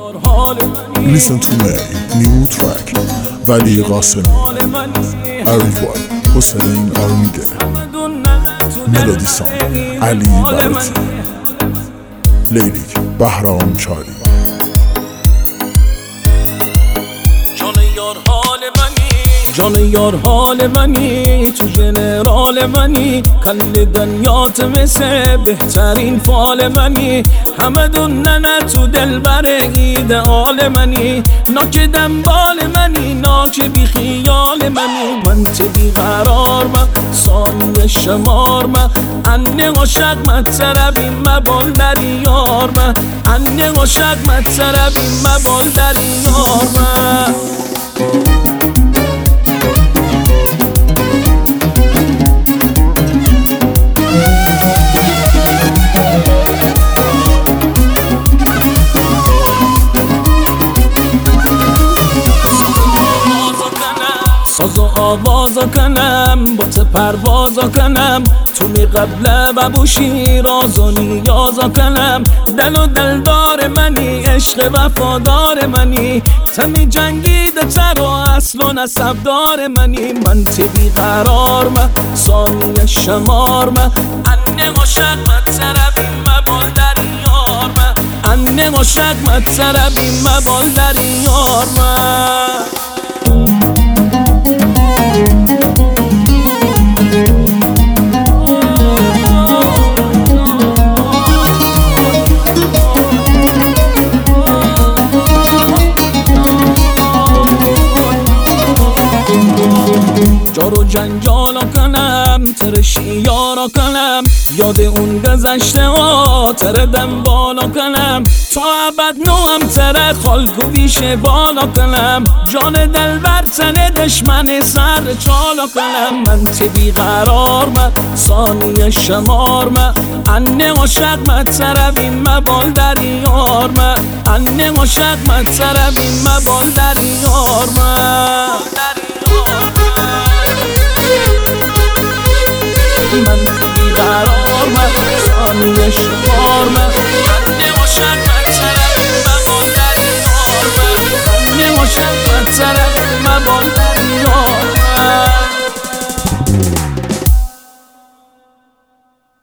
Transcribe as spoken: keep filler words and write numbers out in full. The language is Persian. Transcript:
Listen to me, new track ولی قاسمی اریوان حسین آرمیده ملودی سانگ علی بروتی لیریک بهرام چاری جان یار حال منی تو جنرال منی کل دنیات مثل بهترین فال منی همه دونن تو دل بر ایدئال منی ناک دنبال منی ناک بی خیال منی من ته بی قرار من ثانیه شمار من انه عاشق مطربی مبال در یار من انه عاشق مطربی مبال در یار من سازو آوازا کنم با ته پروازا کنم تو می قبله و بوشی رازو نیازا کنم دل و دلدار منی عشق وفادار منی تمی جنگیده تر و اصل و نسبدار منی من تی بی قرار من ثانیه شمار من انه عاشق مطربی مبال در یار من انه عاشق مطربی مبال در یار من جارو جنجالا کنم ترشی یارا کنم یاد اون گذشته ها تره دنبالا کنم تا ابد نوام تره خالگو بیشه بالا کنم جان دل بر تنه دشمن سر چالا کنم من تی بی قرار من ثانیه شمار من انه عاشق مطربی مبال در یار من انه عاشق مطربی مبال در یار من من بی قرار من ثانیه شمار من انه عاشق مطربی مبال در یار من انه عاشق مطربی مبال در